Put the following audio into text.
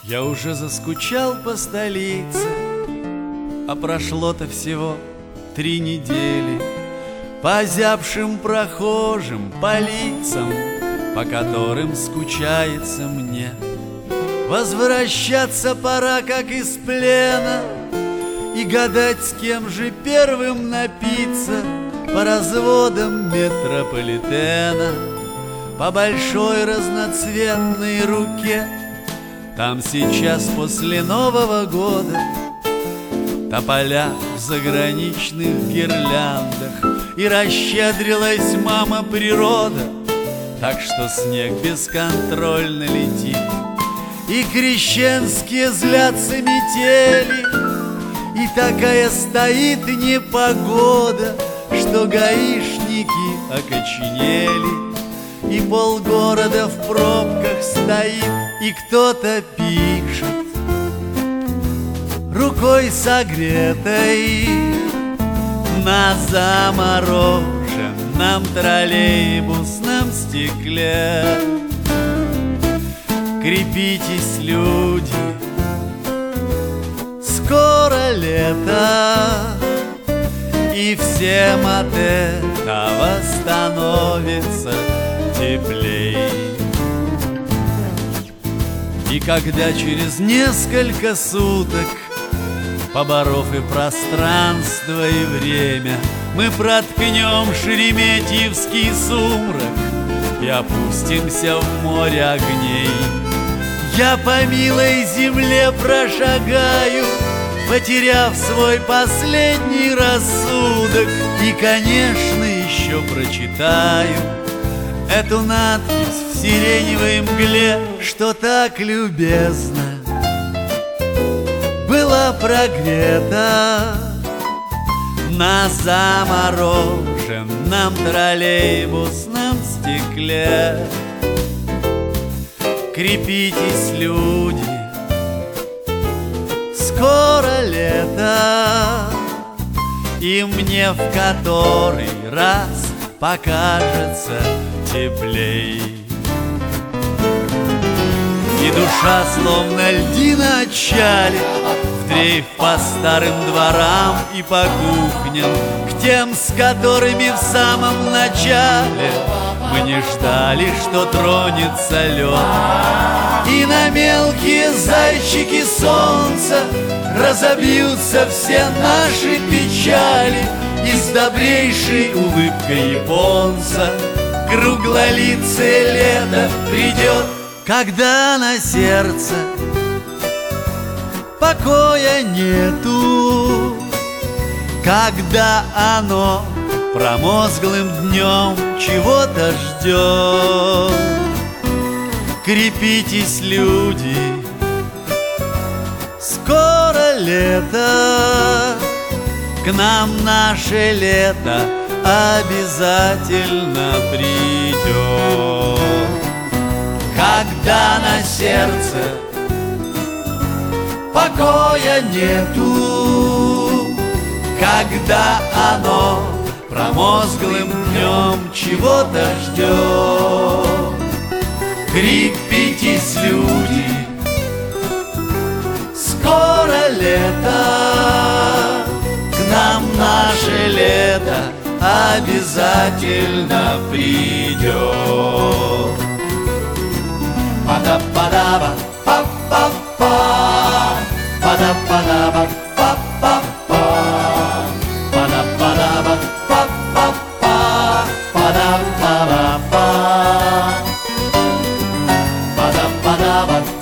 Я уже заскучал по столице, а прошло-то всего 3 недели. По озябшим прохожим, по лицам, по которым скучается мне. Возвращаться пора, как из плена, и гадать, с кем же первым напиться. По разводам метрополитена, по большой разноцветной руке. Там сейчас после Нового года тополя в заграничных гирляндах, и расщедрилась мама природа, так что снег бесконтрольно летит. И крещенские злятся метели, и такая стоит непогода, что гаишники окоченели. И полгорода в пробках стоит, и кто-то пишет рукой согретой на замороженном троллейбусном стекле. Крепитесь, люди, скоро лето, и всем от этого становится теплей. И когда через несколько суток, поборов и пространство, и время, мы проткнем шереметьевский сумрак и опустимся в море огней, я по милой земле прошагаю, потеряв свой последний рассудок, и, конечно, еще прочитаю эту надпись в сиреневой мгле, что так любезно была прогрета на замороженном троллейбусном стекле. Крепитесь, люди, скоро лето, и мне в который раз покажется теплей. И душа, словно льдина, отчалит в дрейф по старым дворам и по кухням, к тем, с которыми в самом начале мы не ждали, что тронется лед. И на мелкие зайчики солнца разобьются все наши печали, и с добрейшей улыбкой японца круглолицее лето придет. Когда на сердце покоя нету, когда оно промозглым днем чего-то ждет. Крепитесь, люди, скоро лето, к нам наше лето обязательно придет. Когда на сердце покоя нету, когда оно промозглым днем чего-то ждет. Крепитесь, люди, скоро лето, к нам наше лето обязательно придет. Пада-пада-ба, па-па-па, пада-пада-ба, па-па-па, пада-пада-ба, па-па-па, пада-пада-ба, пада-пада-ба.